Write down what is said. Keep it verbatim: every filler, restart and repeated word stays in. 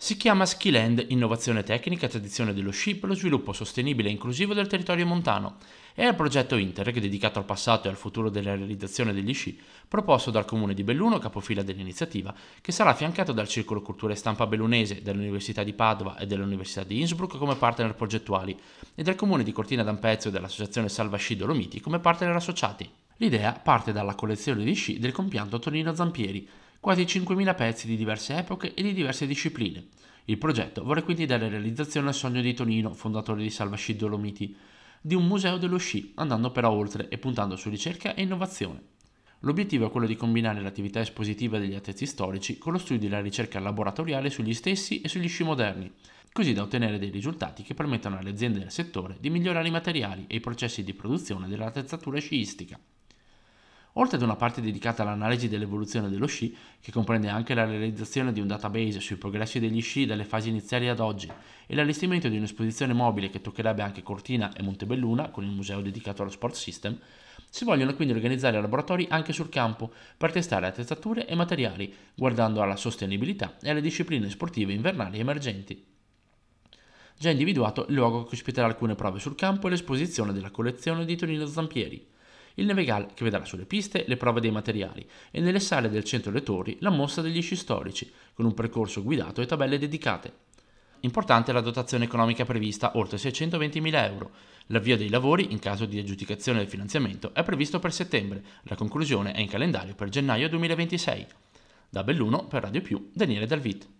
Si chiama Skiland Innovazione Tecnica e Tradizione dello Sci per lo sviluppo sostenibile e inclusivo del territorio montano. È il progetto Interreg dedicato al passato e al futuro della realizzazione degli sci, proposto dal Comune di Belluno, capofila dell'iniziativa, che sarà affiancato dal Circolo Cultura e Stampa Bellunese, dall'Università di Padova e dall'Università di Innsbruck come partner progettuali, e dal Comune di Cortina d'Ampezzo e dall'Associazione Salva Sci Dolomiti come partner associati. L'idea parte dalla collezione di sci del compianto Tonino Zampieri, quasi cinquemila pezzi di diverse epoche e di diverse discipline. Il progetto vuole quindi dare realizzazione al sogno di Tonino, fondatore di Salva Sci Dolomiti, di un museo dello sci, andando però oltre e puntando su ricerca e innovazione. L'obiettivo è quello di combinare l'attività espositiva degli attrezzi storici con lo studio e la ricerca laboratoriale sugli stessi e sugli sci moderni, così da ottenere dei risultati che permettano alle aziende del settore di migliorare i materiali e i processi di produzione dell'attrezzatura sciistica. Oltre ad una parte dedicata all'analisi dell'evoluzione dello sci, che comprende anche la realizzazione di un database sui progressi degli sci dalle fasi iniziali ad oggi e l'allestimento di un'esposizione mobile che toccherebbe anche Cortina e Montebelluna con il museo dedicato allo Sport System, si vogliono quindi organizzare laboratori anche sul campo per testare attrezzature e materiali, guardando alla sostenibilità e alle discipline sportive invernali emergenti. Già individuato il luogo che ospiterà alcune prove sul campo e l'esposizione della collezione di Tonino Zampieri. Il Nevegal, che vedrà sulle piste le prove dei materiali e nelle sale del centro Le Torri la mostra degli sci storici, con un percorso guidato e tabelle dedicate. Importante la dotazione economica prevista, oltre seicentoventimila euro. L'avvio dei lavori, in caso di aggiudicazione del finanziamento, è previsto per settembre. La conclusione è in calendario per gennaio duemilaventisei. Da Belluno, per Radio Più, Daniele Dalvit.